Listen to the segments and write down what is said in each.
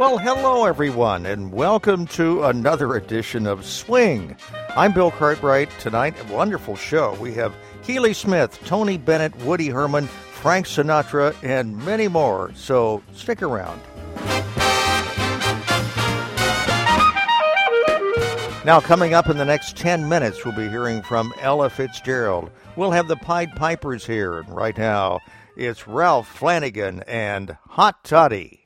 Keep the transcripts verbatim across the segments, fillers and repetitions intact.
Well, hello, everyone, and welcome to another edition of Swing. I'm Bill Cartwright. Tonight, a wonderful show. We have Keely Smith, Tony Bennett, Woody Herman, Frank Sinatra, and many more. So stick around. Now, coming up in the next ten minutes, we'll be hearing from Ella Fitzgerald. We'll have the Pied Pipers here. And right now, it's Ralph Flanagan and Hot Toddy.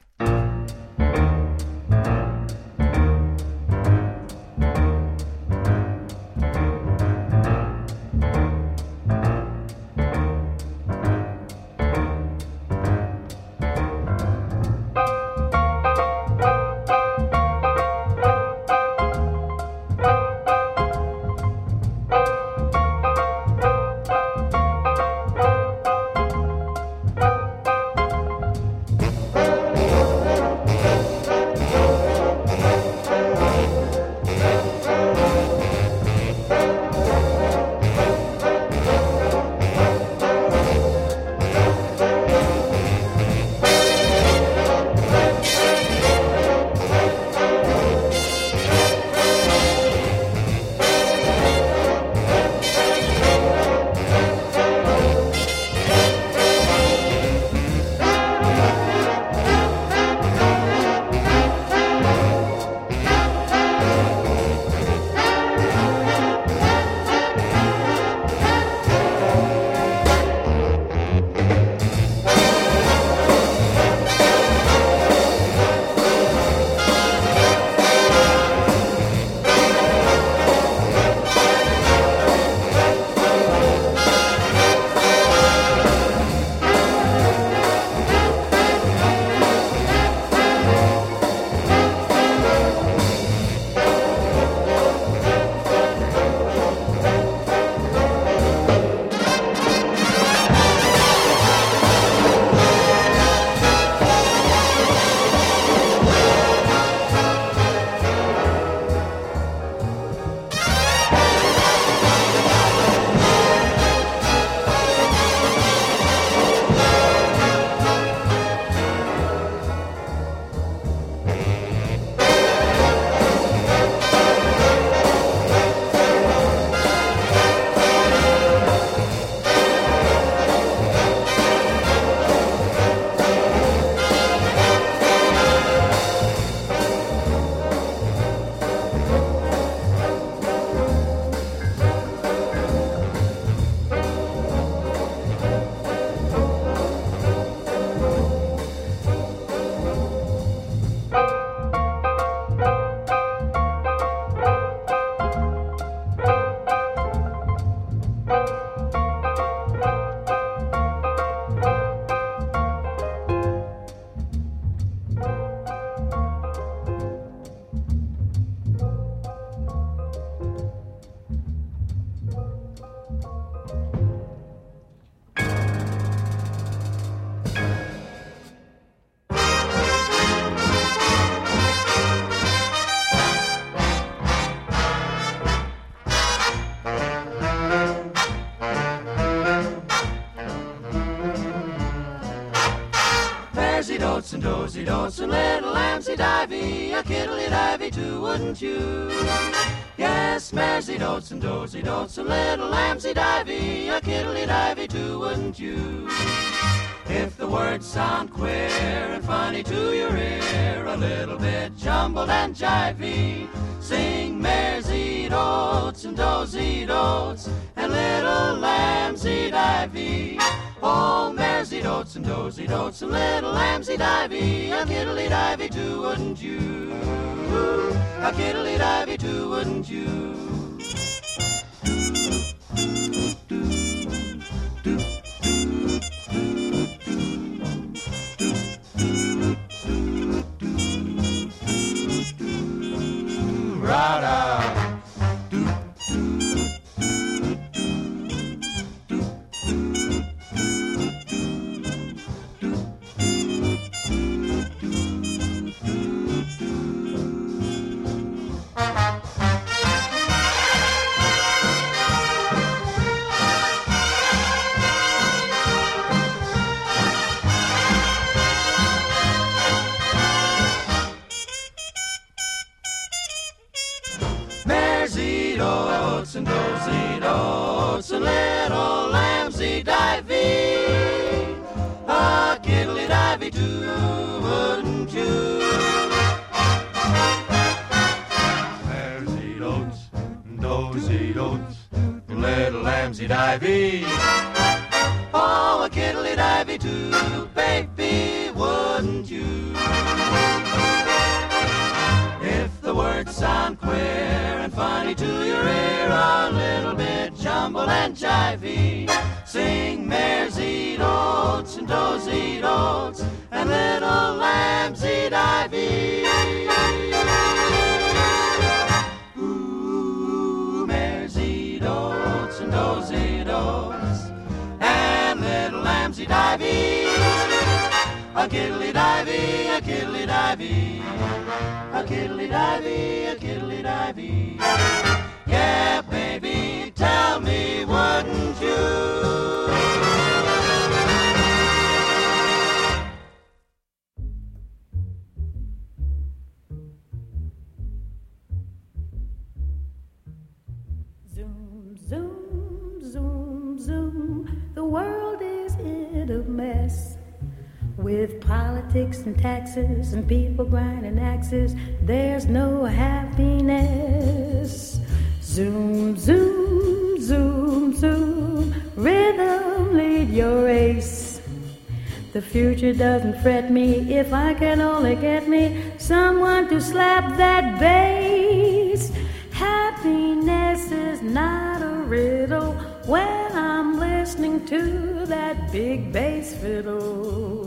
And dozy dotes and little lambsy divey, a kiddly divey too, wouldn't you? Yes, maresy dotes and dozy dotes and little lambsy divey, a kiddly divey too, wouldn't you? If the words sound queer and funny to your ear, a little bit jumbled and jivey, sing maresy dotes and dozy dotes and little lambsy divey. Oh, maresy dotes and dozy dotes and little lambsy divey, a kiddly divey too, wouldn't you? A kiddly divey too, wouldn't you? Ra-da. kiddly-divey too, wouldn't you? Mares eat oats, does eat oats, and little lambs eat ivy. Oh, a kiddly-divey too, baby, wouldn't you? If the words sound queer and funny to your ear, a little bit jumble and jivey, sing mares eat oats and does eat oats and little lambs eat ivy. Ooh, mares eat oats and does eat oats and little lambs eat ivy. A kiddly-divey, a kiddly-divey, a kiddly-divey, a kiddly-divey. Yeah, baby, tell me, wouldn't you? Zoom, zoom, zoom, zoom. The world is in a mess. With politics and taxes and people grinding axes, there's no happiness. Zoom, zoom, zoom, zoom, rhythm lead your race. The future doesn't fret me if I can only get me someone to slap that bass. Happiness is not a riddle when I'm listening to that big bass fiddle.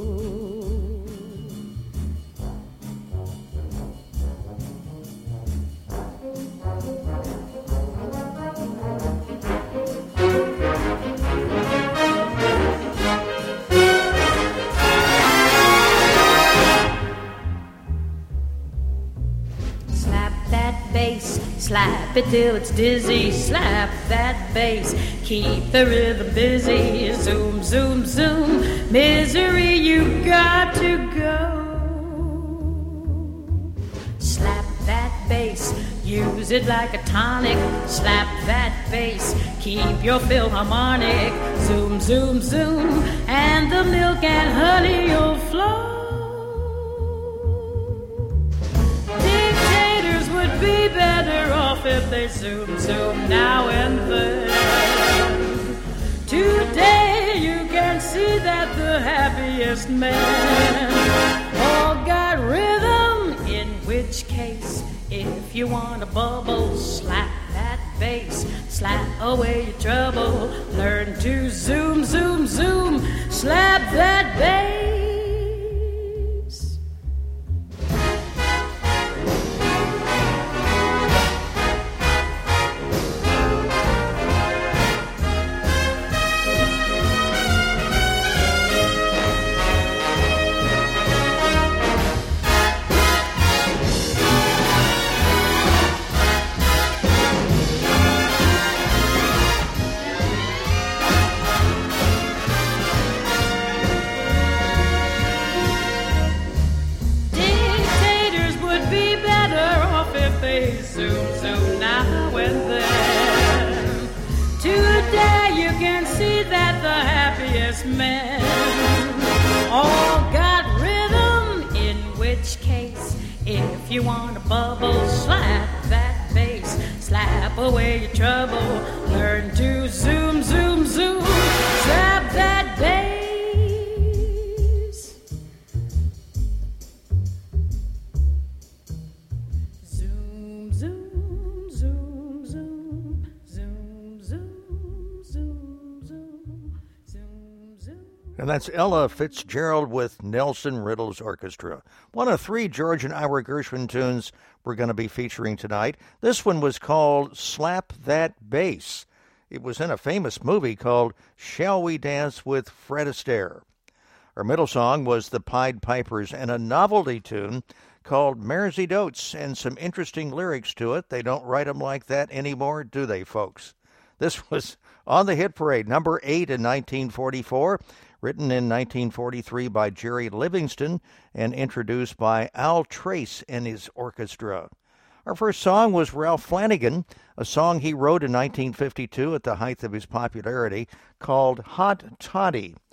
Slap it till it's dizzy, slap that bass, keep the rhythm busy. Zoom, zoom, zoom, misery, you got to go. Slap that bass, use it like a tonic. Slap that bass, keep your Philharmonic. Zoom, zoom, zoom, and the milk and honey will flow. Be better off if they zoom, zoom now and then. Today you can see that the happiest man all got rhythm, in which case, if you want a bubble, slap that bass, slap away your trouble. Learn to zoom, zoom, zoom, slap that bass. Men all got rhythm, in which case, if you want a bubble, slap that bass, slap away your trouble. Learn to zoom, zoom, zoom, slap that bass. Zoom, zoom, zoom, zoom, zoom, zoom, zoom, zoom. And that's Ella Fitzgerald with Nelson Riddle's Orchestra. One of three George and Ira Gershwin tunes we're going to be featuring tonight. This one was called Slap That Bass. It was in a famous movie called Shall We Dance with Fred Astaire. Our middle song was The Pied Pipers and a novelty tune called Mares Eat Oats, and some interesting lyrics to it. They don't write them like that anymore, do they, folks? This was on the hit parade, number eight in nineteen forty-four, written in nineteen forty-three by Jerry Livingston and introduced by Al Trace and his orchestra. Our first song was Ralph Flanagan, a song he wrote in nineteen fifty-two at the height of his popularity called Hot Toddy.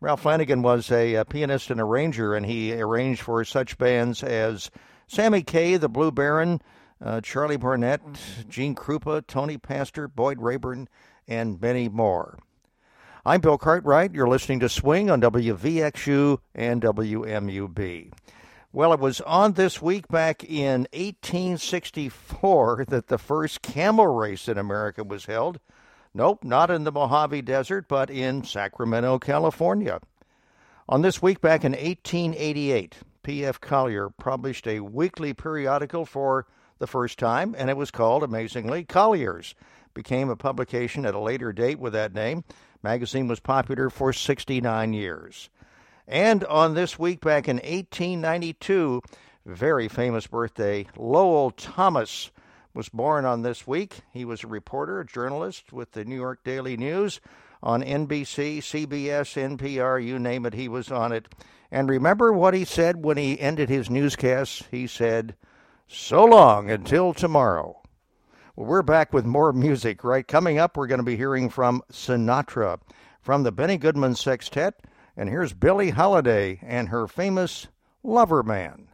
Ralph Flanagan was a, a pianist and arranger, and he arranged for such bands as Sammy Kaye, the Blue Baron, uh, Charlie Barnett, Gene Krupa, Tony Pastor, Boyd Rayburn, and many more. I'm Bill Cartwright. You're listening to Swing on W V X U and W M U B. Well, it was on this week back in eighteen sixty-four that the first camel race in America was held. Nope, not in the Mojave Desert, but in Sacramento, California. On this week back in eighteen eighty-eight, P F Collier published a weekly periodical for the first time, and it was called, amazingly, Collier's. Became a publication at a later date with that name. Magazine was popular for sixty-nine years. And on this week back in eighteen ninety-two, very famous birthday, Lowell Thomas was born on this week. He was a reporter, a journalist with the New York Daily News on N B C, C B S, N P R, you name it, he was on it. And remember what he said when he ended his newscast? He said, "So long until tomorrow." Well, we're back with more music, right? Coming up, we're going to be hearing from Sinatra, from the Benny Goodman Sextet. And here's Billie Holiday and her famous Lover Man.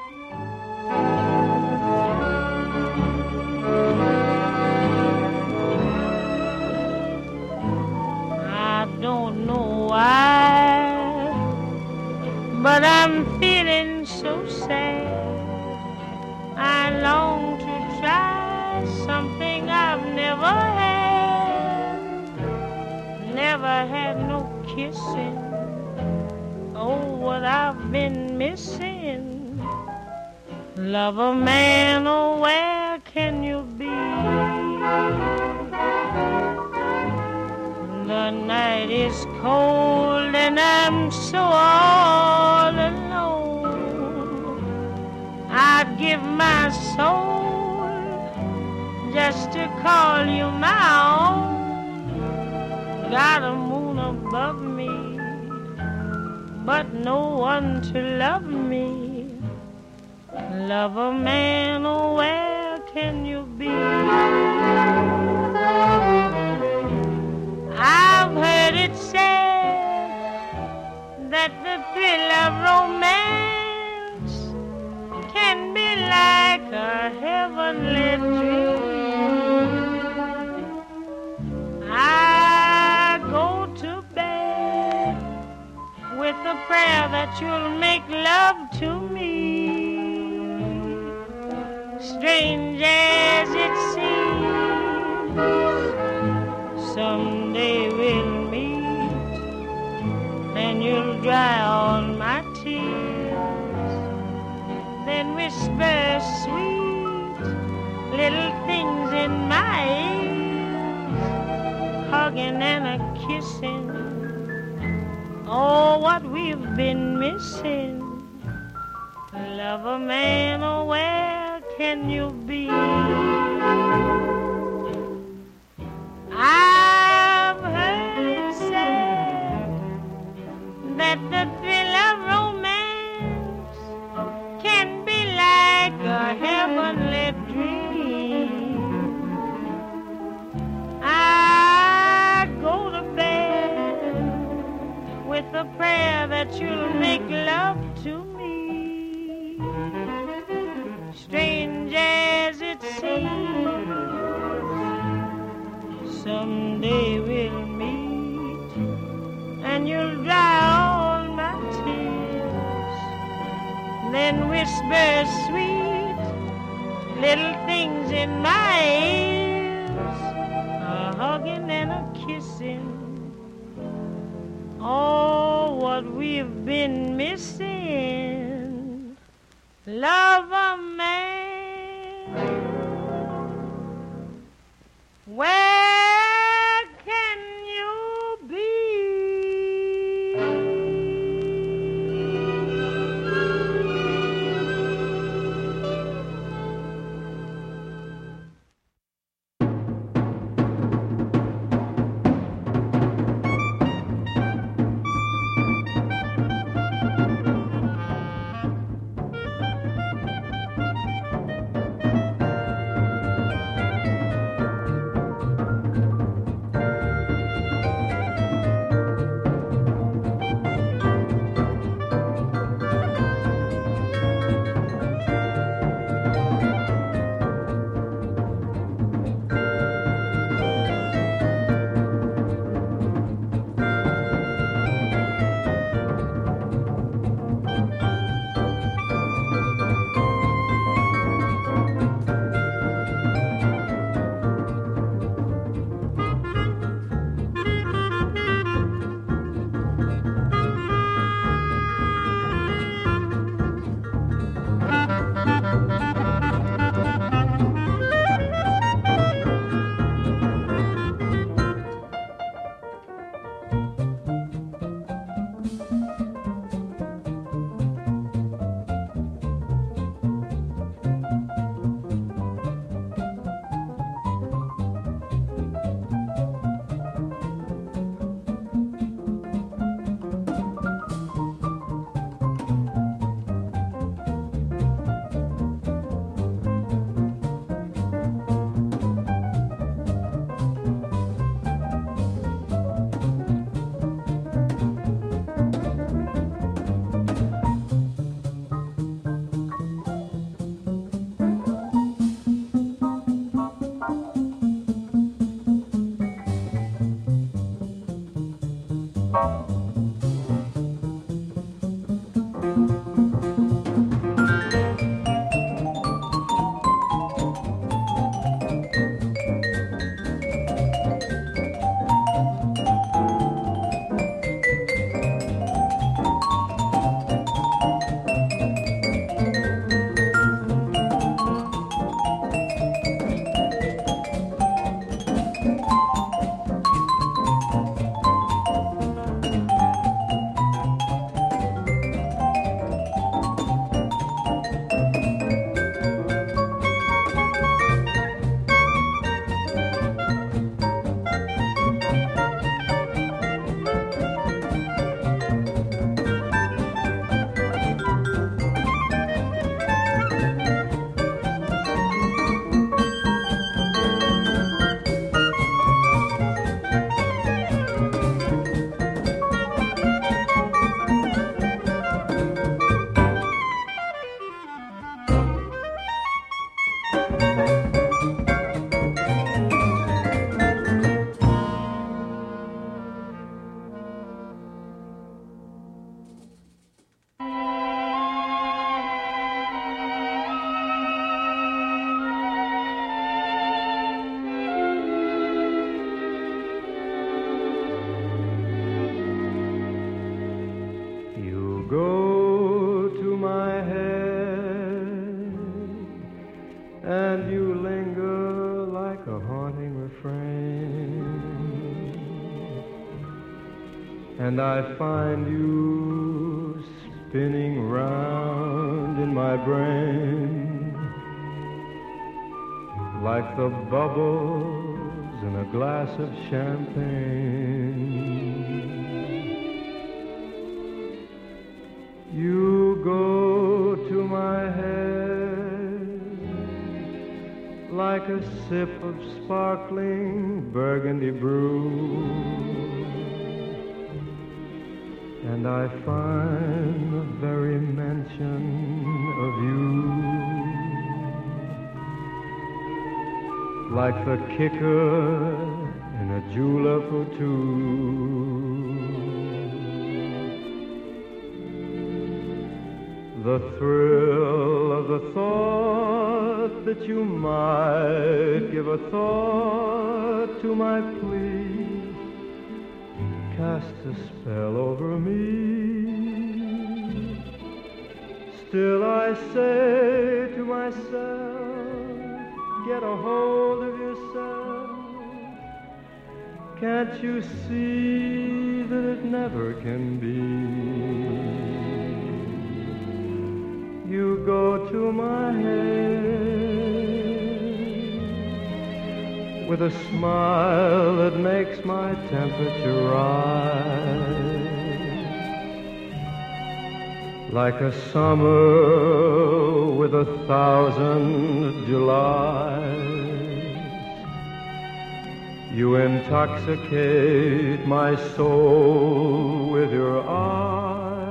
I don't know why, but I'm feeling so sad. I long to try something I've never had. Never had no kissing. Oh, what I've been missing. Lover man, oh, where can you be? The night is cold and I'm so all alone. I'd give my soul just to call you my own. Got a moon above me, but no one to love me. Lover man, oh, where can you be? I've heard it said that the thrill of romance can be like a heavenly dream. I go to bed with a prayer that you'll make love to me. Strange as it seems, someday we'll meet, and you'll dry all my tears. Then whisper sweet little things in my ears, hugging and a kissing. Oh, what we've been missing. Lover man, oh, where can you be? I've heard it said that the thrill of romance can be like a heavenly dream. I go to bed with a prayer that you'll make love to me. Strange as it seems, someday we'll meet, and you'll dry all my tears. Then whisper sweet little things in my ears, a hugging and a kissing. Oh, what we've been missing. Lover man, where can you be? and I find you spinning round in my brain like the bubbles in a glass of champagne. You go to my head like a sip of sparkling burgundy brew, and I find the very mention of you like the kicker in a julep or two. The thrill of the thought that you might give a thought to my plea casts a spell over me. Still I say to myself, get a hold of yourself. Can't you see that it never can be? You go to my head with a smile that makes my temperature rise like a summer with a thousand Julys. You intoxicate my soul with your eyes.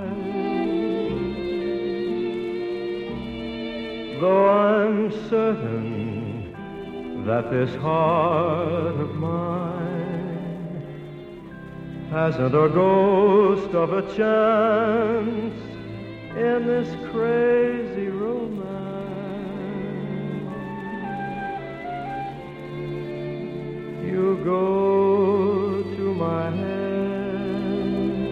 Though I'm certain that this heart of mine hasn't a ghost of a chance in this crazy romance, you go to my head,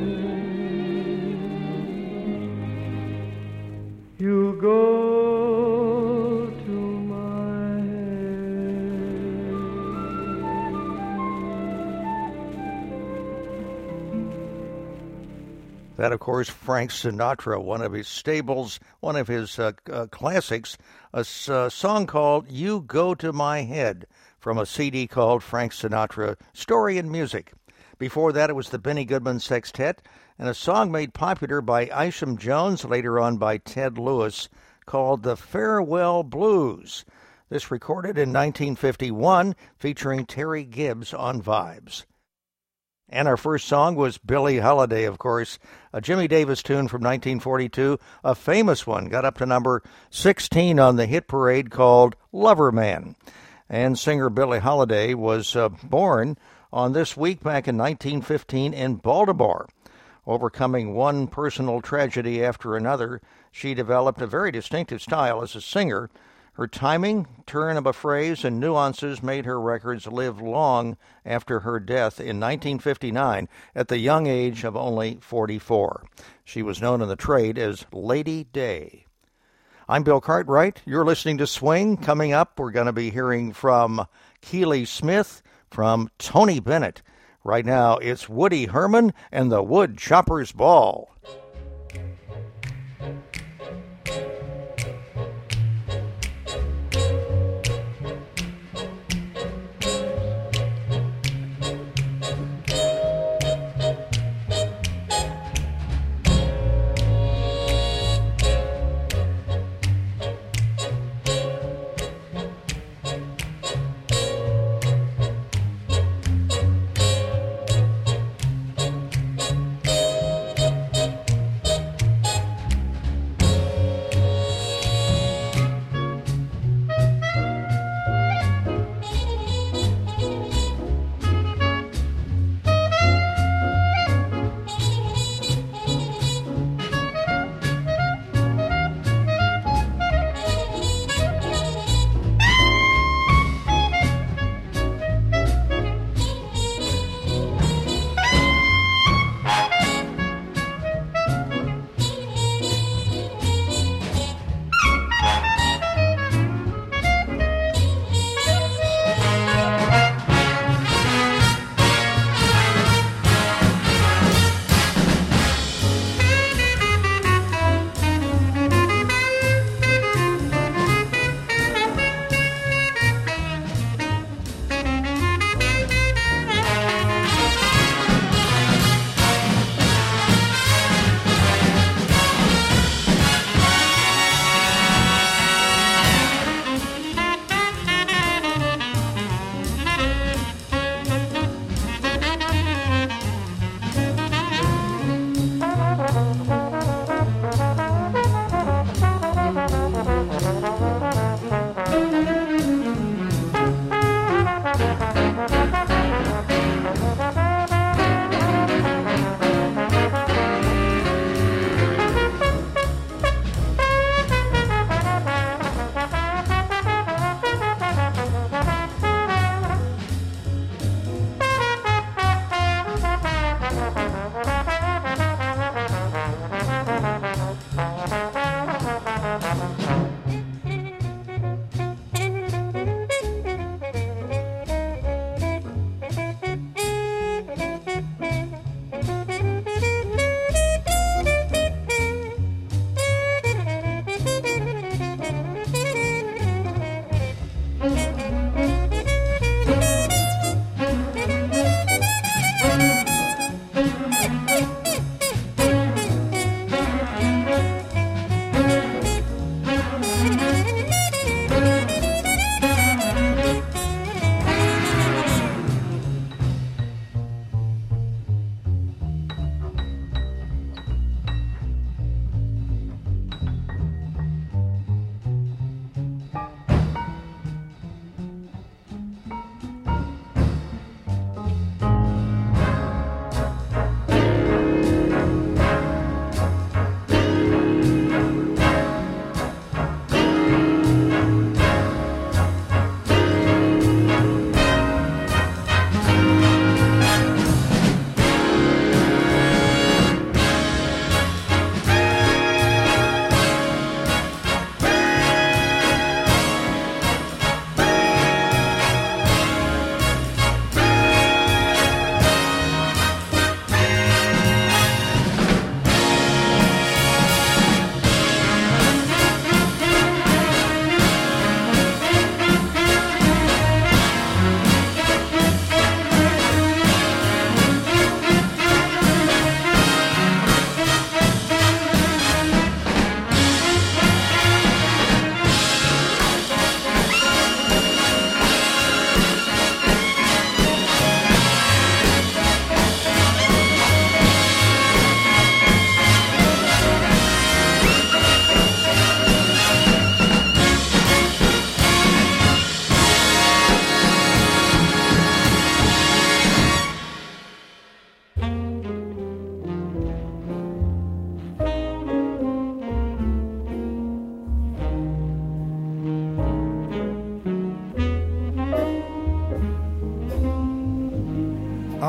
you go. That, of course, Frank Sinatra, one of his staples, one of his uh, uh, classics, a uh, song called You Go to My Head from a C D called Frank Sinatra, Story and Music. Before that, it was the Benny Goodman Sextet and a song made popular by Isham Jones, later on by Ted Lewis, called The Farewell Blues. This recorded in nineteen fifty-one, featuring Terry Gibbs on vibes. And our first song was Billie Holiday, of course, a Jimmy Davis tune from nineteen forty-two, a famous one, got up to number sixteen on the hit parade called Lover Man. And singer Billie Holiday was uh, born on this week back in nineteen fifteen in Baltimore. Overcoming one personal tragedy after another, she developed a very distinctive style as a singer. Her timing, turn of a phrase, and nuances made her records live long after her death in nineteen fifty-nine at the young age of only forty-four. She was known in the trade as Lady Day. I'm Bill Cartwright. You're listening to Swing. Coming up, we're going to be hearing from Keely Smith, from Tony Bennett. Right now, it's Woody Herman and the Wood Choppers Ball.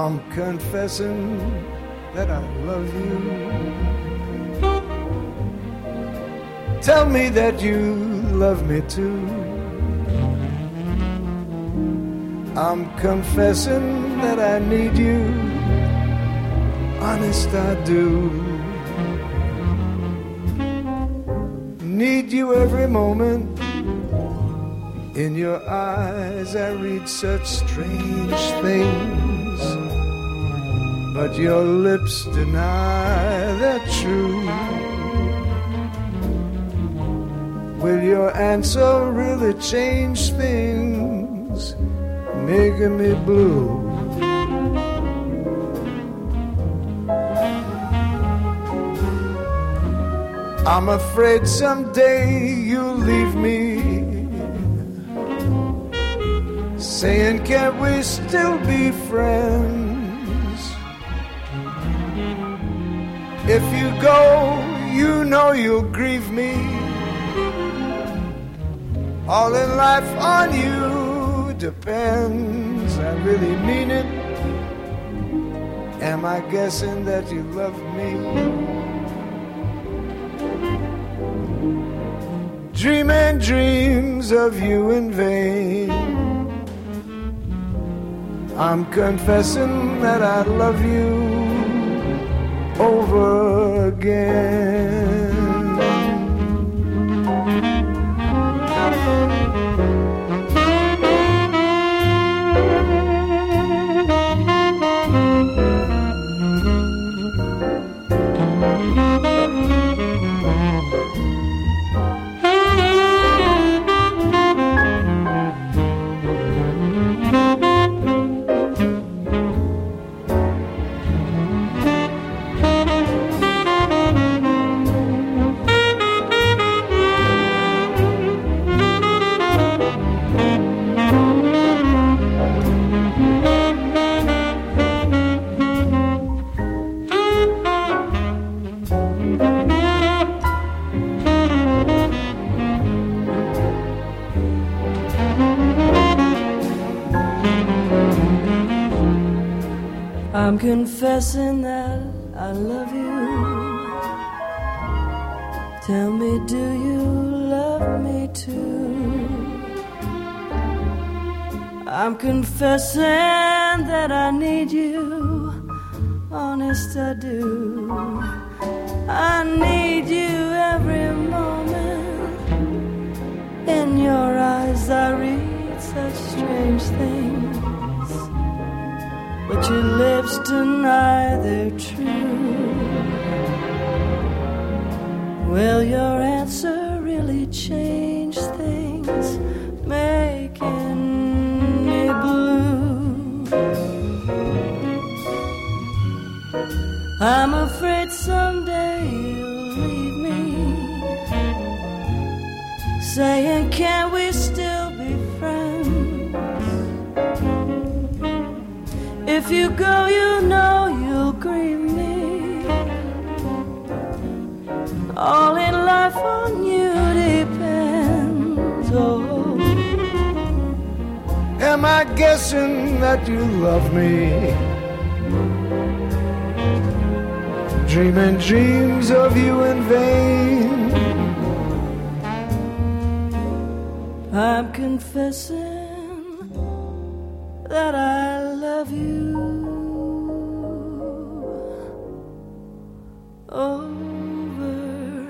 I'm confessing that I love you. Tell me that you love me too. I'm confessing that I need you. Honest, I do. Need you every moment. In your eyes I read such strange things, but your lips deny they're true. Will your answer really change things, making me blue? I'm afraid someday you'll leave me, saying, can't we still be friends? If you go, you know you'll grieve me. All in life on you depends. I really mean it. Am I guessing that you love me? Dreaming dreams of you in vain. I'm confessing that I love you over again. I'm confessing that I love you. Tell me, do you love me too? I'm confessing that I need you. Honest, I do. I need you every moment. In your eyes I read such strange things, but your lips deny they're true. Will your answer really change things, making me blue? I'm afraid someday you'll leave me, saying, can't we still be friends? If you go, you know you'll grieve me. All in life on you depends. Oh, am I guessing that you love me? Dreaming dreams of you in vain. I'm confessing that I love you over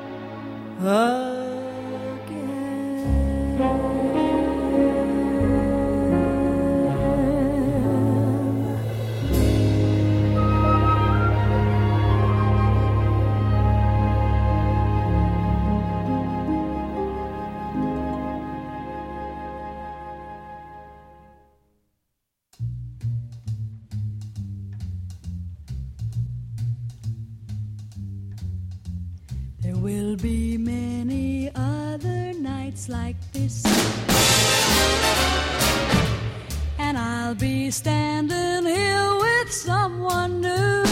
There will be many other nights like this, and I'll be standing here with someone new.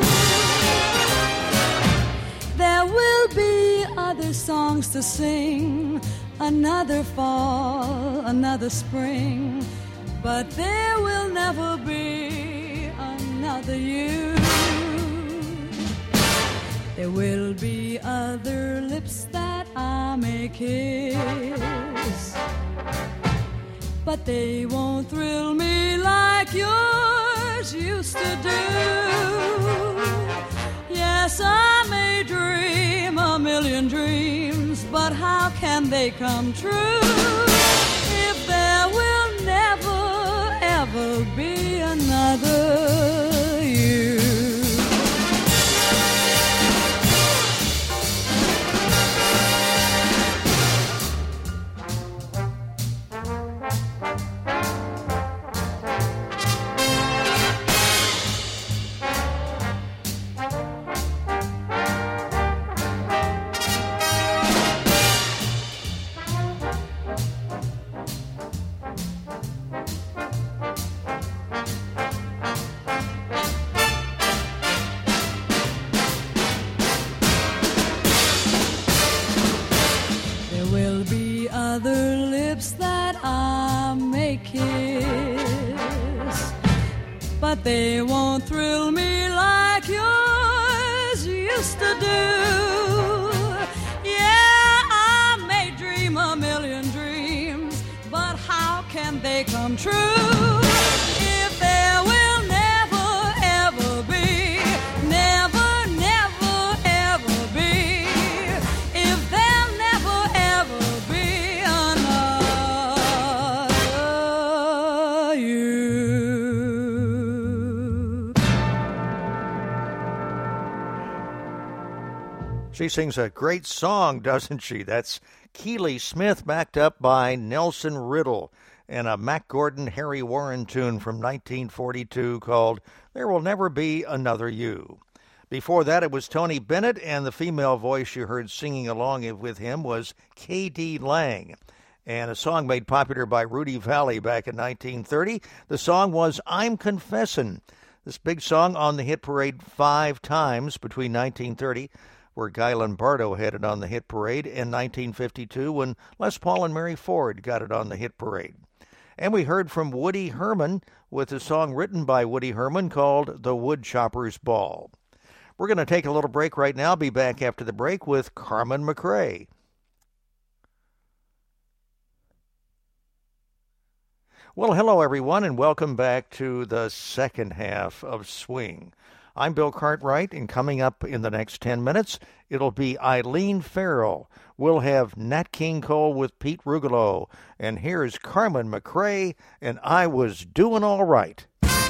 There will be other songs to sing, another fall, another spring, but there will never be another you. There will be other lips that I may kiss, but they won't thrill me like yours used to do. Yes, I may dream a million dreams, but how can they come true if there will never, ever be another you? Other lips that I may kiss, but they won't thrill me like yours used to do. Yeah, I may dream a million dreams, but how can they come true if there will never, ever be, never, never, ever be, if there'll never, ever be She sings a great song, doesn't she? That's Keely Smith, backed up by Nelson Riddle, and a Mac Gordon, Harry Warren tune from nineteen forty-two called There Will Never Be Another You. Before that, it was Tony Bennett, and the female voice you heard singing along with him was K D Lang, and a song made popular by Rudy Valley back in nineteen thirty. The song was I'm Confessin'. This big song on the hit parade five times between nineteen thirty, where Guy Lombardo had it on the hit parade, in nineteen fifty-two when Les Paul and Mary Ford got it on the hit parade. And we heard from Woody Herman with a song written by Woody Herman called The Woodchopper's Ball. We're going to take a little break right now. Be back after the break with Carmen McRae. Well, hello, everyone, and welcome back to the second half of Swing. I'm Bill Cartwright, and coming up in the next ten minutes, it'll be Eileen Farrell. We'll have Nat King Cole with Pete Rugolo. And here's Carmen McRae, and I Was Doing All Right.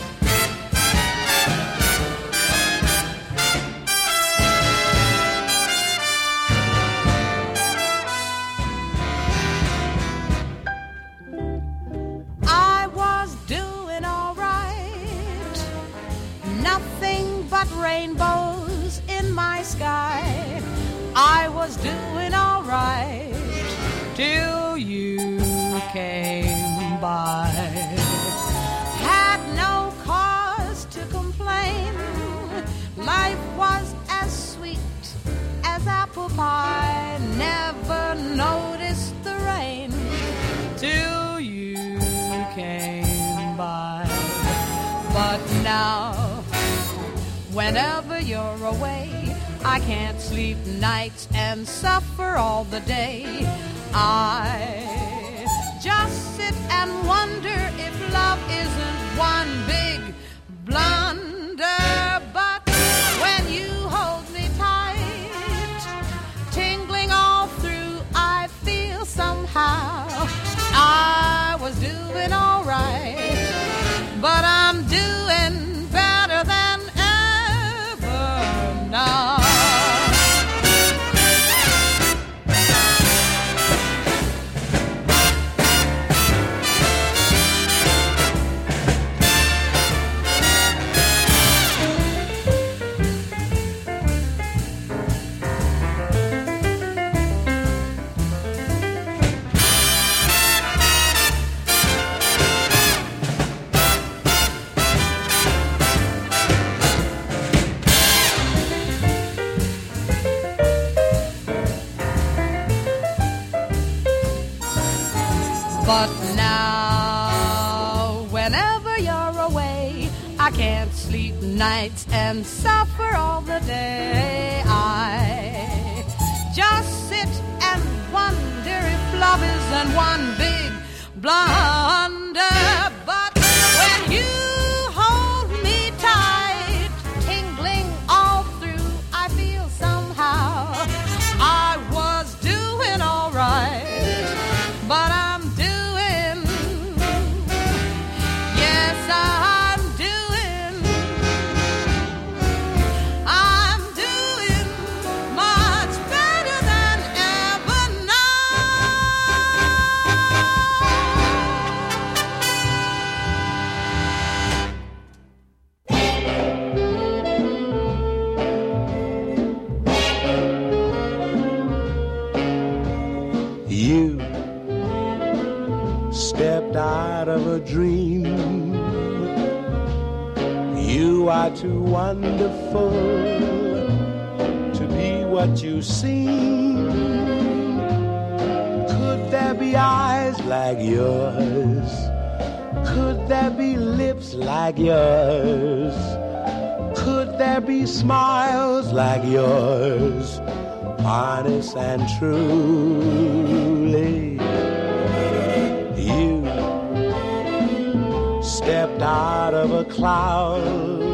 I was doing all right. Nothing but rainbows in my sky. I was doing all right till you came by. Had no cause to complain. Life was as sweet as apple pie. Never noticed the rain till you came by. But now, whenever you're away, I can't sleep nights and suffer all the day. I just sit and wonder if love isn't one big blunder. But when you hold me tight, tingling all through, I feel somehow I was doing all right. But I'm doing better than ever now. But now, whenever you're away, I can't sleep nights and suffer all the day. I just sit and wonder if love isn't one big blunder. But when you hold me tight, tingling all through, I feel somehow I was doing all right. But I'm doing, yes, I'm doing, I'm doing much better than ever now. You stepped out of a dream. You are too wonderful to be what you seem. Could there be eyes like yours? Could there be lips like yours? Could there be smiles like yours? Honest and truly, you stepped out of a cloud.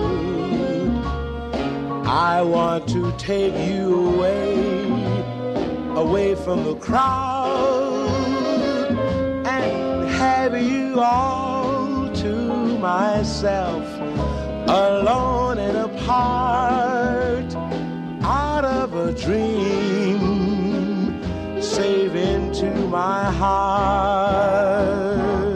I want to take you away, away from the crowd, and have you all to myself, alone and apart, out of a dream, safe into my heart.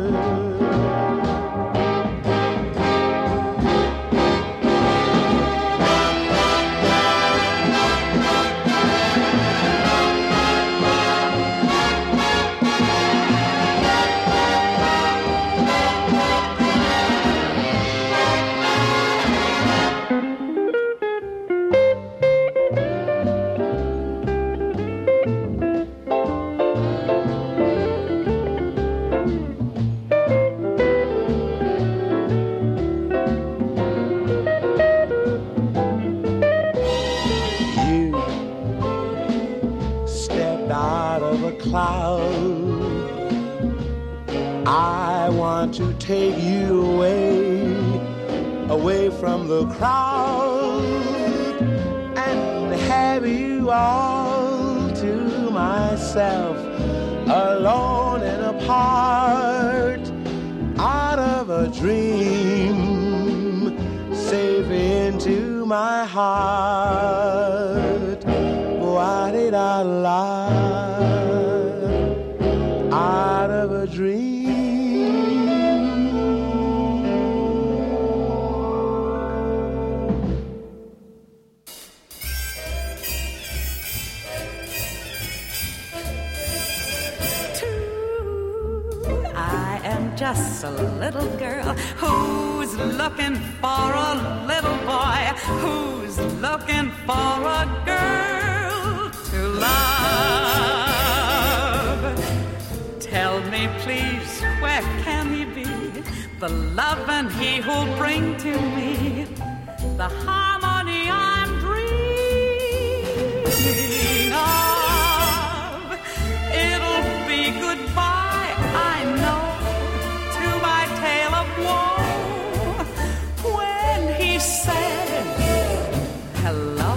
I want to take you away, away from the crowd, and have you all to myself, alone and apart, out of a dream, safe into my heart. Why did I lie? Out of a dream. I am just a little girl who's looking for a little boy, who's looking for a girl to love. Tell me, please, where can he be? The love and he who'll bring to me the harmony I'm dreaming of. It'll be goodbye, I know, to my tale of woe, when he said hello.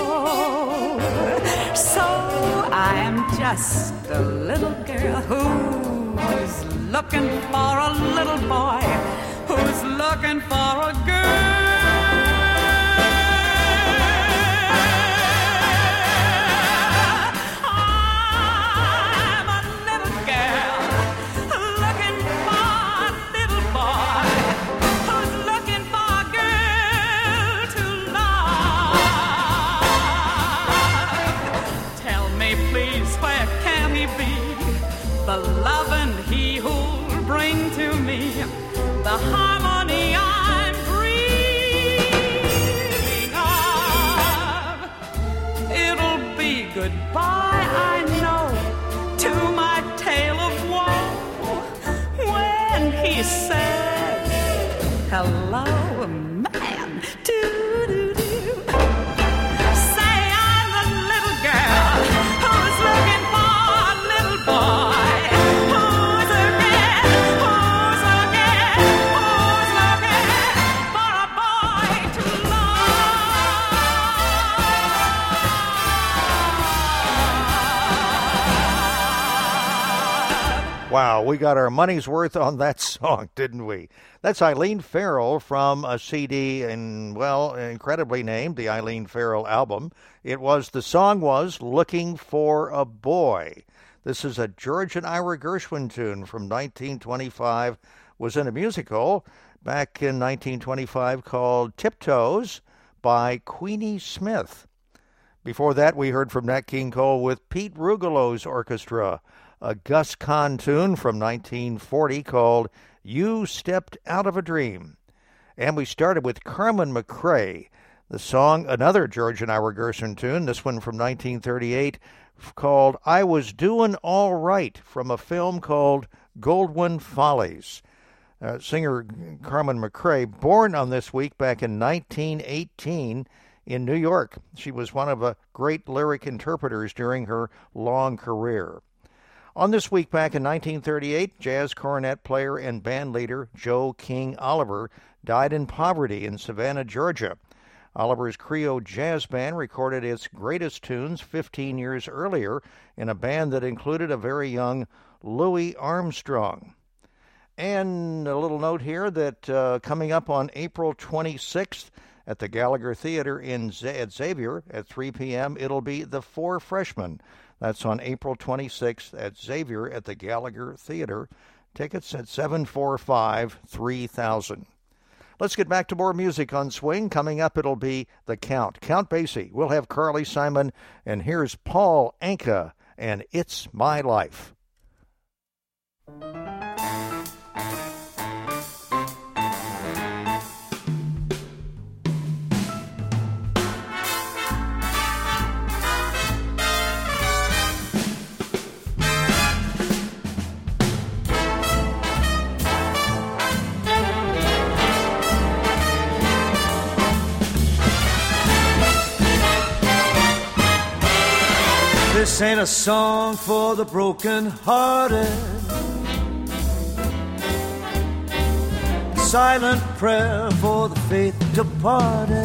So I am just a little girl who's looking for a little boy, who's looking for a girl. I'm a little girl looking for a little boy, who's looking for a girl to love. Tell me, please, where can he be? The love and he who'll bring to me the harmony I'm dreaming of. It'll be goodbye, I know, to my tale of woe, when he said hello. Wow, we got our money's worth on that song, didn't we? That's Eileen Farrell from a C D, and well, incredibly named, the Eileen Farrell album. It was, the song was Looking for a Boy. This is a George and Ira Gershwin tune from nineteen twenty-five, was in a musical back in nineteen twenty-five called Tiptoes by Queenie Smith. Before that, we heard from Nat King Cole with Pete Rugelo's orchestra, a Gus Kahn tune from nineteen forty called You Stepped Out of a Dream. And we started with Carmen McRae, the song, another George and Ira Gershwin tune, this one from nineteen thirty-eight, called I Was Doin' All Right, from a film called Goldwyn Follies. Uh, singer Carmen McRae, born on this week back in nineteen eighteen in New York. She was one of the great lyric interpreters during her long career. On this week back in nineteen thirty-eight, jazz cornet player and band leader Joe King Oliver died in poverty in Savannah, Georgia. Oliver's Creole Jazz Band recorded its greatest tunes fifteen years earlier in a band that included a very young Louis Armstrong. And a little note here that uh, coming up on April twenty-sixth at the Gallagher Theater in Z- at Xavier at three p.m., it'll be The Four Freshmen. That's on April twenty-sixth at Xavier at the Gallagher Theater. Tickets at seven four five, three thousand. Let's get back to more music on Swing. Coming up, it'll be The Count, Count Basie. We'll have Carly Simon, and here's Paul Anka, and It's My Life. This ain't a song for the broken-hearted, silent prayer for the faith departed.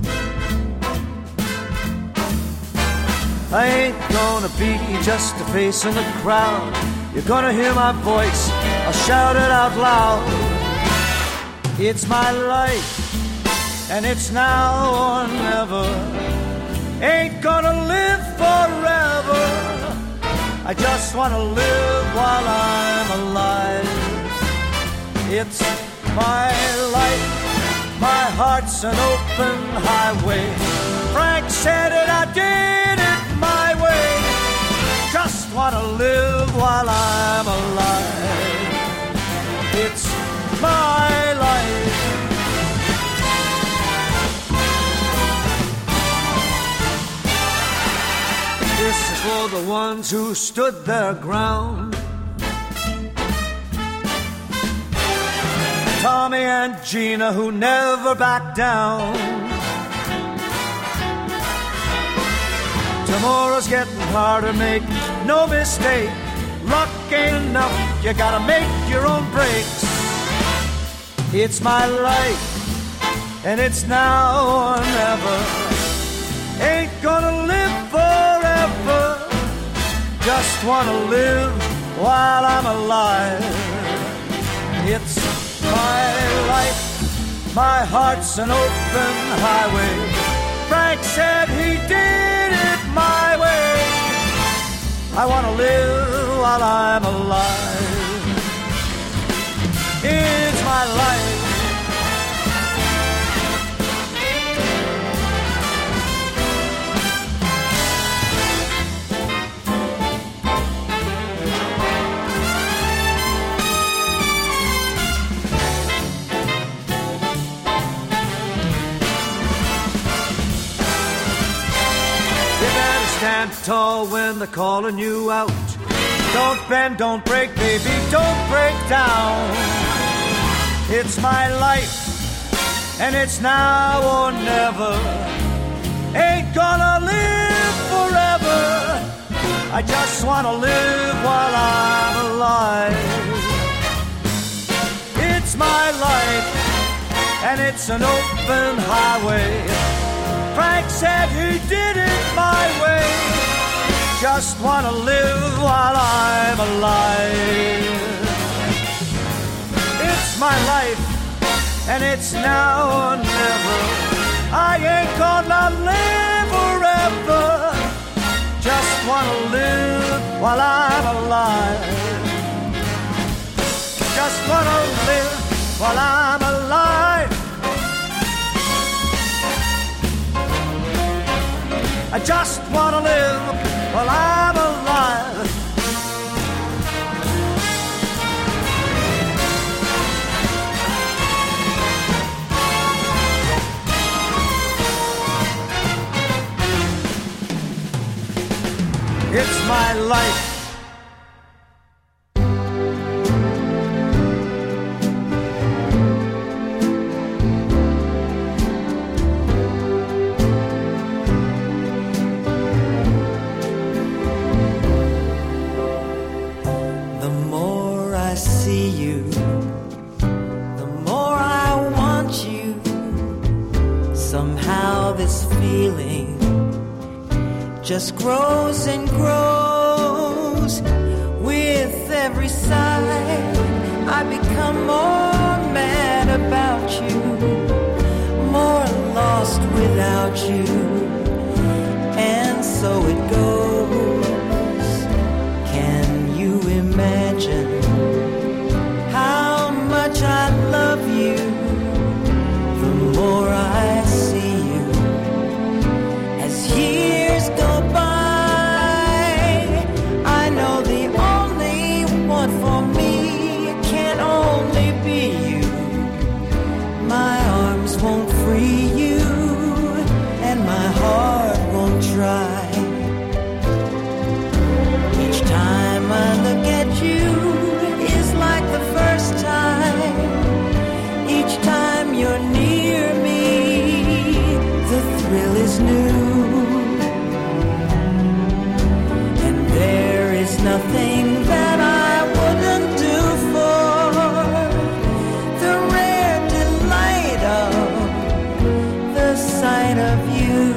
I ain't gonna be just a face in the crowd. You're gonna hear my voice, I'll shout it out loud. It's my life, and it's now or never. Ain't gonna live forever. I just wanna live while I'm alive. It's my life, my heart's an open highway. Frank said it, I did it my way. Just wanna live while I'm alive. It's my life. This is for the ones who stood their ground. Tommy and Gina who never backed down. Tomorrow's getting harder, make no mistake. Luck ain't enough, you gotta make your own breaks. It's my life, and it's now or never. Ain't gonna live forever. Just wanna live while I'm alive. It's my life, my heart's an open highway. Frank said he did it my way. I wanna live while I'm alive. It's my life. Stand tall when they're calling you out. Don't bend, don't break, baby, don't break down. It's my life, and it's now or never. Ain't gonna live forever. I just wanna live while I'm alive. It's my life, and it's an open highway. Frank said he did it my way. just want to live while I'm alive. It's my life, and it's now or never. I ain't gonna live forever. Just want to live while I'm alive. Just want to live while I'm alive. I just want to live while I'm alive. It's my life. The more I see you, the more I want you. Somehow this feeling just grows and grows. With every sigh, I become more mad about you, more lost without you. And so it goes. Can you imagine how much I love you? The more I see you, as years go by, I know the only one for me can only be you. My arms won't free you, and my heart won't try. Each time I look at you is like the first time. Each time you're near me, the thrill is new. And there is nothing that I wouldn't do for the rare delight of the sight of you.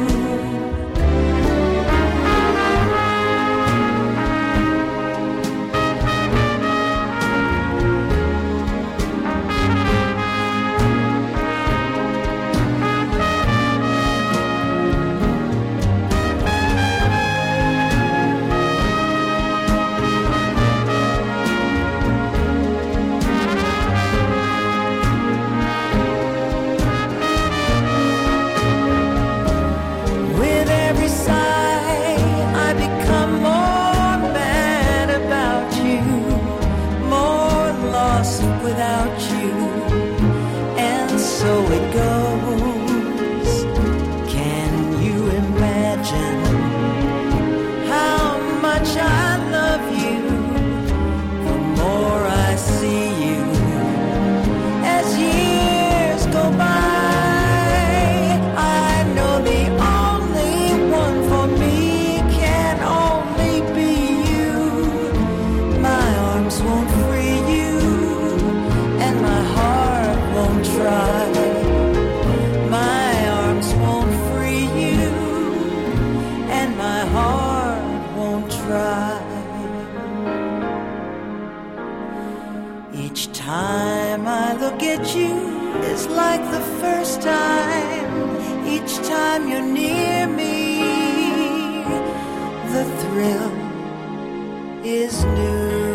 With every sigh, I become more mad about you, more lost without you. And so it goes. Can you imagine how much I love you? The more I see you, as years go by, I know the only one for me can only be you. My arms won't free you, and my heart won't try. My arms won't free you, and my heart won't try. Each time I look at you is like the first time. Each time you're near me, the thrill is new.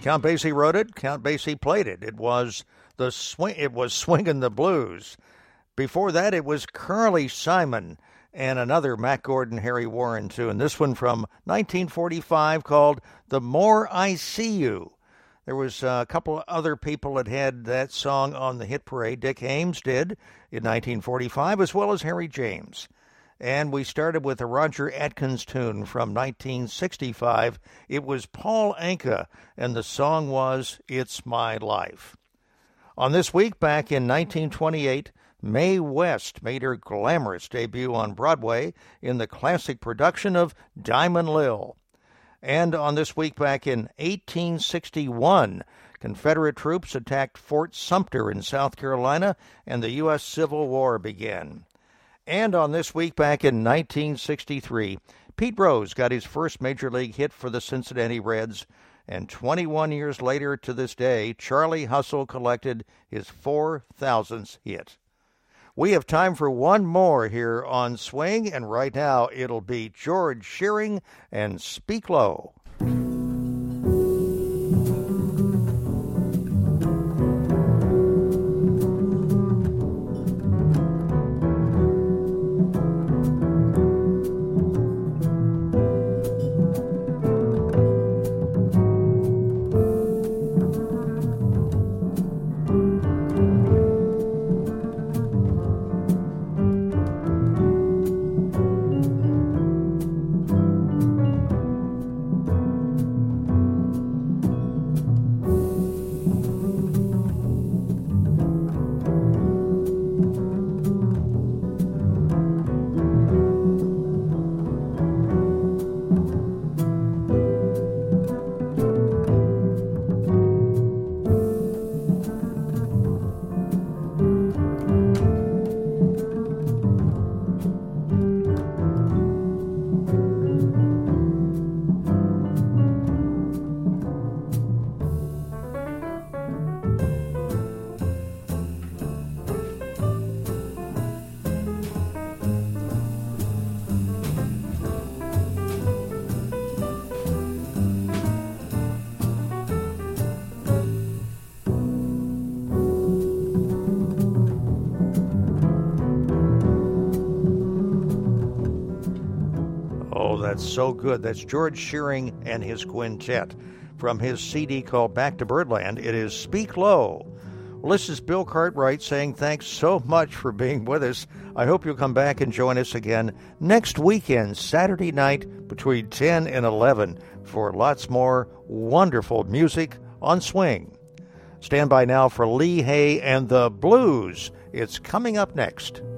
Count Basie wrote it. Count Basie played it. It was the swing. It was Swingin' the Blues. Before that, it was Carly Simon and another Mack Gordon, Harry Warren too. And this one from nineteen forty-five called "The More I See You." There was a couple of other people that had that song on the hit parade. Dick Haymes did in nineteen forty-five, as well as Harry James. And we started with a Roger Atkins tune from nineteen sixty-five. It was Paul Anka, and the song was "It's My Life." On this week, back in nineteen twenty-eight, Mae West made her glamorous debut on Broadway in the classic production of Diamond Lil. And on this week back in eighteen sixty-one, Confederate troops attacked Fort Sumter in South Carolina, and the U S Civil War began. And on this week back in nineteen sixty-three, Pete Rose got his first major league hit for the Cincinnati Reds, and twenty-one years later to this day, Charlie Hustle collected his four thousandth hit. We have time for one more here on Swing, and right now it'll be George Shearing and Speak Low. That's so good. That's George Shearing and his quintet. From his C D called Back to Birdland, it is Speak Low. Well, this is Bill Cartwright saying thanks so much for being with us. I hope you'll come back and join us again next weekend, Saturday night, between ten and eleven, for lots more wonderful music on Swing. Stand by now for Lee Hay and the Blues. It's coming up next.